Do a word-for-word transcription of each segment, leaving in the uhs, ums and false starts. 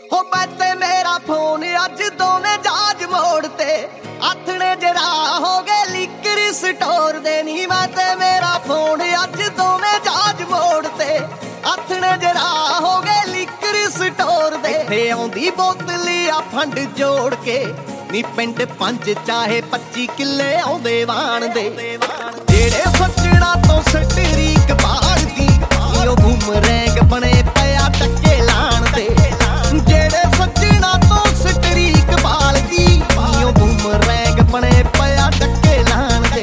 हो मैं ते मेरा फोन अज दोवें जाज मोड़ ते आथने जरा हो गए लिकर स्टोर दे नी मैं ते मेरा फोन अज दोवें जाज मोड़ ते आथने जरा हो गए लिकर स्टोर दे इत्थे आउंदी बोतली आ फंड जोड़ के नी पिंड पंज चाहे पच्ची किले आउंदे वाण दे जेड़े सच्चना तो सटरीक बाल दी ओ बूमरैंग बने पिया टक्के लाण दे जेड़े सच्चना तो सटरीक बाल दी ओ बूमरैंग बने पिया टक्के लाण दे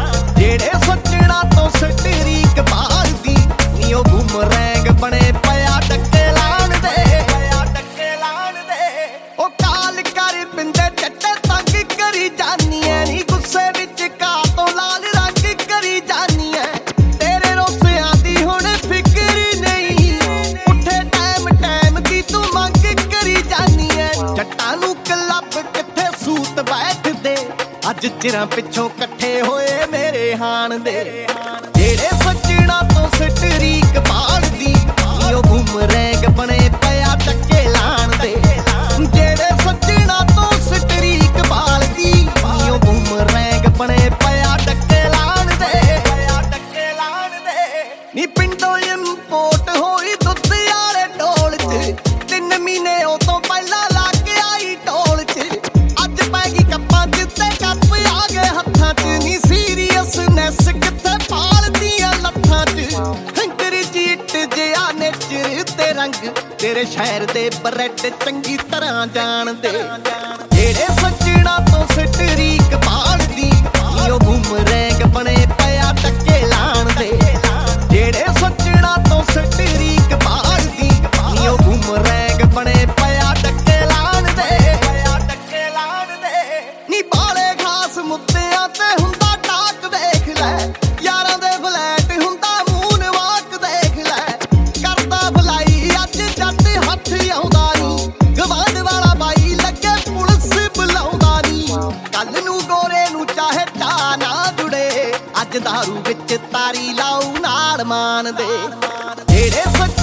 जेड़े सच्चना तो सटरीक बाल दी ओ बूमरैंग बने पिया टक्के लाण दे पिया टक्के लाण दे ओ काल कर पिंदे चट्टे तंग करी जानी ऐ नी गुस्से विच का तो लाल रंग करी जानी ऐ तेरे रोसियां दी हुण फिकर नहीं उठे टाइम टाइम दी तू मंग करी जानी ऐ जट्टां नूं क्लब किथे सूत बैठदे अज चिरां पिछों कट्ठे होए मेरे हाण दे जेड़े सज्जणा तो सटरीक बाल दी ओ बूमरैंग बने पिया टक्के लाण दे जेड़े सज्जणा तो सटरीक बाल दी ओ बूमरैंग बने पिया टक्के लाण दे पिया टक्के लाण दे नी पिंडों इंपोर्ट होई दुੱਧ वाले ढोल च तीन महीने ओ तो पहला लग आई ढोल च अज पै गई कप्पां च ते कप आ गए हत्थां च नी सीरीयसनैस किथे पाल दियां लत्थां च अंग्रेजी इट जिहा नेचर ते रंग तेरे शहर दे ब्रैड चंगी तरह जान दे जेड़े सज्जणा तो सटरीक बाल दी ओ बूमरैंग बने पिया टक्के लाण दे जेड़े सज्जणा तो सटरीक बाल दी ओ बूमरैंग बने पिया टक्के लाण दे पिया टक्के लाण दे नी बाले खास मुद्दियां ते हुंदा टाक वेख लै यारां दे फ्लैट हुंदा मून वाक देख लै करदा भलाई अज जट हथ आउंदा नी गवांढ वाला बाई लगे पुलिस बुलाउंदा नी कल नूं गोरे नूं चाहे चा ना जुड़े अज दारू विच तारी लाऊ नाल मान दे जेड़े